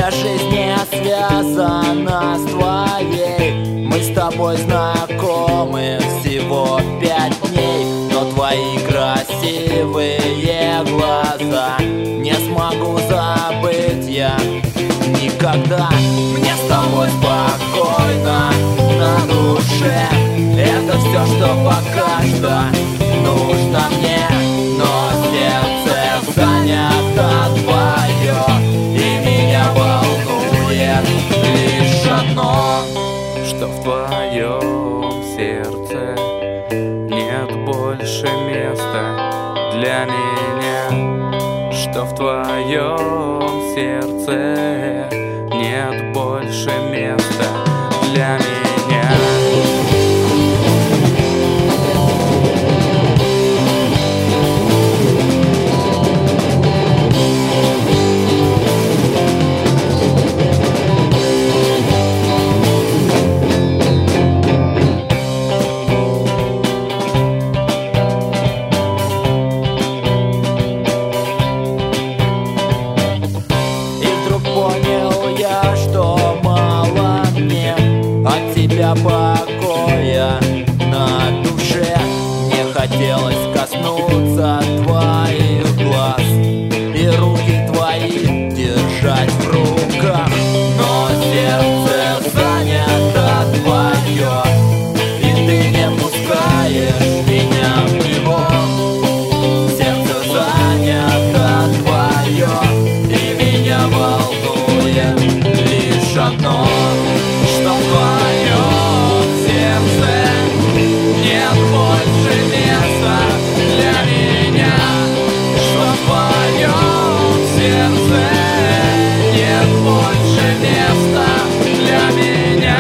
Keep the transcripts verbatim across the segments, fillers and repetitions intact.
Моя жизнь не связана с твоей. Мы с тобой знакомы всего пять дней, но твои красивые глаза не смогу забыть я никогда. Мне с тобой спокойно на душе. Это все, что пока что нужно мне. Но сердце занято твое, и меня волнует лишь одно: что в твоем сердце нет больше места для меня. Что в твоем сердце нет больше места для меня. Понял я, что мало мне от тебя покоя на душе. Мне хотелось коснуться твоих глаз и руки твои держать в руках, но сердце занято твое, и ты не пускаешь меня в него. Сердце занято твое, и меня волнует лишь одно: что в твоем сердце нет больше места для меня. Что в твоем сердце нет больше места для меня.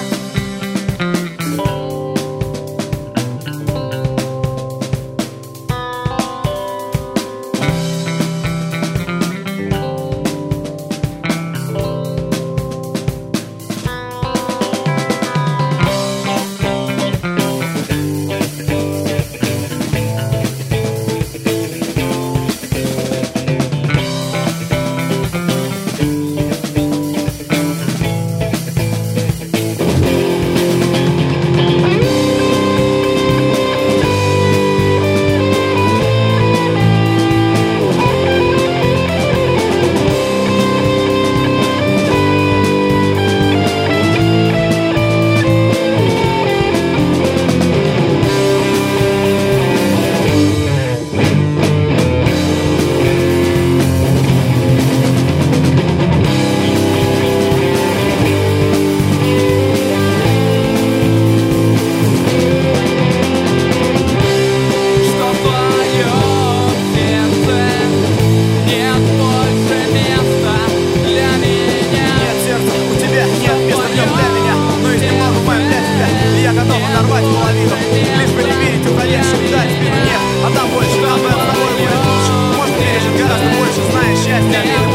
Я готов нарвать половину, лишь бы не верить уходящим дать спину. Нет, а там больше, там бы с тобой будет лучше. Может, веришь гораздо больше, знаешь счастье, обиду.